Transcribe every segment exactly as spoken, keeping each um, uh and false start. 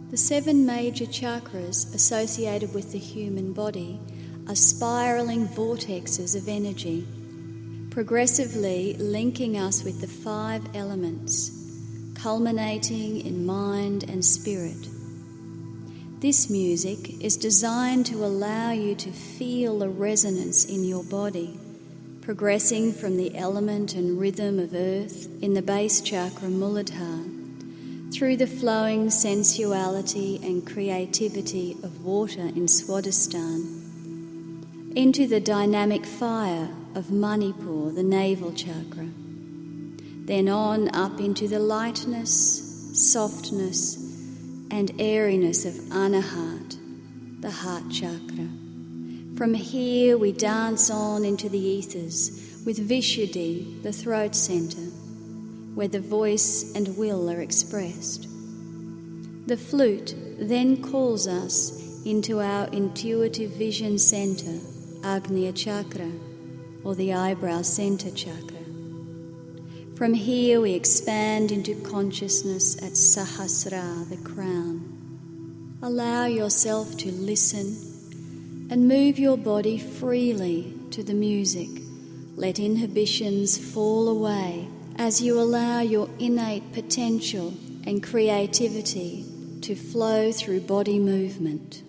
The seven major chakras associated with the human body are spiralling vortexes of energy, progressively linking us with the five elements, culminating in mind and spirit. This music is designed to allow you to feel the resonance in your body, progressing from the element and rhythm of earth in the base chakra Muladhara, through the flowing sensuality and creativity of water in Swadhisthana, into the dynamic fire of Manipur, the navel chakra, then on up into the lightness, softness and airiness of Anahat, the heart chakra. From here we dance on into the ethers with Vishuddhi, the throat centre, where the voice and will are expressed. The flute then calls us into our intuitive vision centre, Agnya chakra, or the eyebrow centre chakra. From here we expand into consciousness at Sahasrara, the crown. Allow yourself to listen and move your body freely to the music. Let inhibitions fall away as you allow your innate potential and creativity to flow through body movement.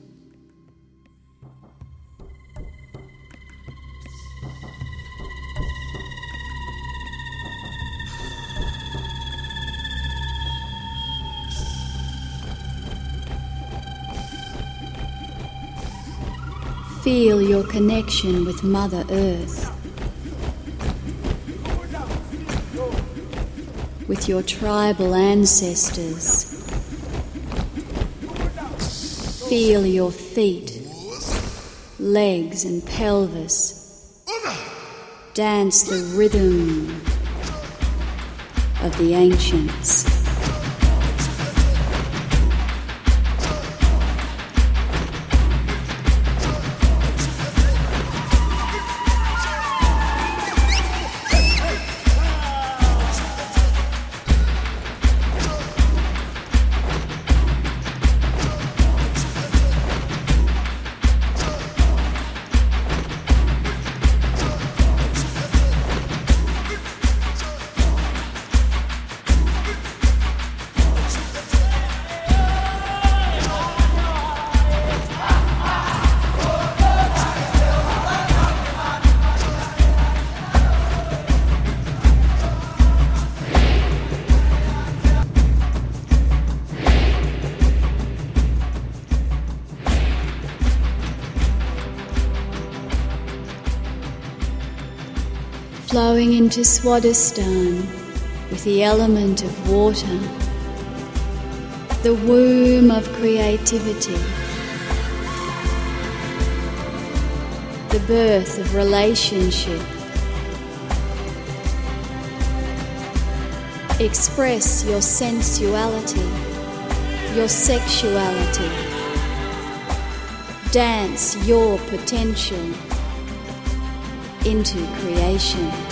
Feel your connection with Mother Earth, with your tribal ancestors. Feel your feet, legs and pelvis. Dance the rhythm of the ancients. Flowing into Swadhisthana with the element of water, the womb of creativity, the birth of relationship. Express your sensuality, your sexuality. Dance your potential into creation.